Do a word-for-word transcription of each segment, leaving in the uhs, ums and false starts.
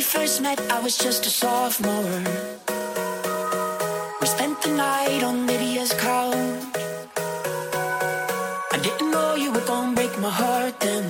first met, I was just a sophomore. We spent the night on Lydia's couch. I didn't know you were gonna break my heart then.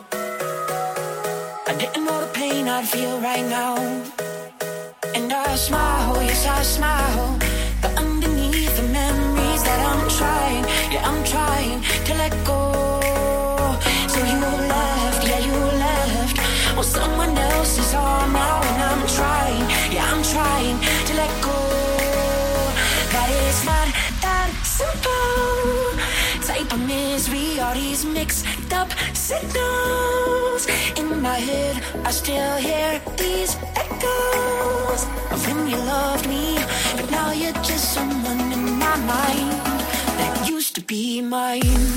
I didn't know the pain I'd feel right now. And I smile, yes I smile, but underneath the memories that I'm trying, yeah I'm trying to let go. So you left, yeah you left, well someone else's arm now. And I'm trying, yeah I'm trying to let go. But it's not that simple. Type of misery, all these mixed up signals. In my head, I still hear these echoes of when you loved me, but now you're just someone in my mind that used to be mine.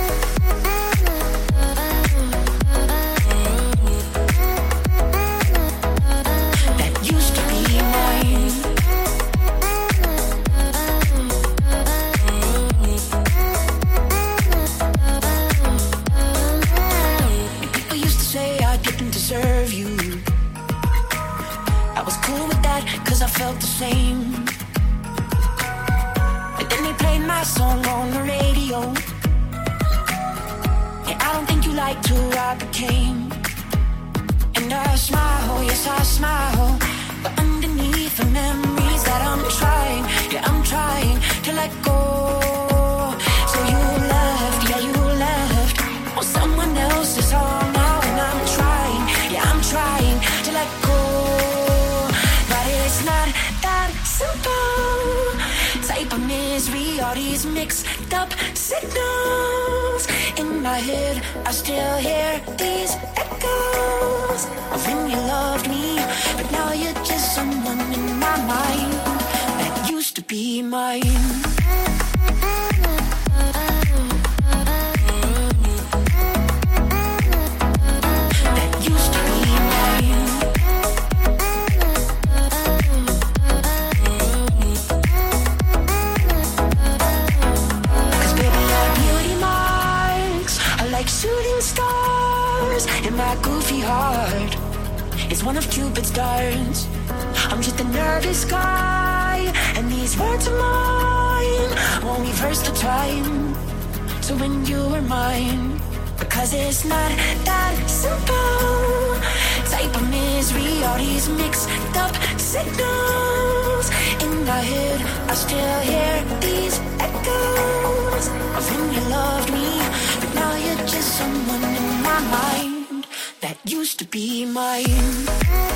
That used to be mine. Deserve you. I was cool with that, cause I felt the same. But then they played my song on the radio, and I don't think you liked who I became. And I smile, yes I smile, but underneath the memories that I'm trying, yeah I'm trying to let go. So you left, yeah you left, on someone else's arm now. And I'm trying, yeah, I'm trying to let go. But it's not that simple. Type of misery, all these mixed up signals. In my head, I still hear these echoes of when you loved me, but now you're just someone in my mind that used to be mine. Shooting stars in my goofy heart. It's one of Cupid's darts. I'm just a nervous guy, and these words of mine won't reverse the time to when you were mine. Because it's not that simple. Type of misery, all these mixed up signals. In my head, I still hear these echoes of when you loved me, but now you're just someone in my mind that used to be mine.